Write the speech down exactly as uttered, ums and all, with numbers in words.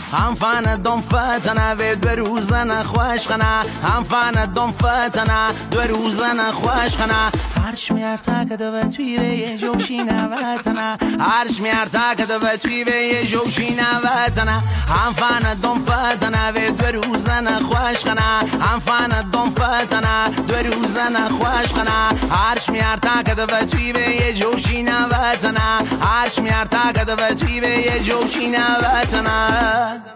هم فن دم فتنه و دو روزن خوش خنه هم فن دم فتنه دو روزن خوش خنه هرش میار تاکد و توی به جوشینه وطنه هرش میار تاکد و توی به جوشینه وطنه هم فن دم فتنه و دو روزن خوش خنه هم فن دم فتنه دو روزن خوش خنه هرش میار تاکد و توی به جوشینه وطنه هرش میار تاکد و توی به جوشینه وطنه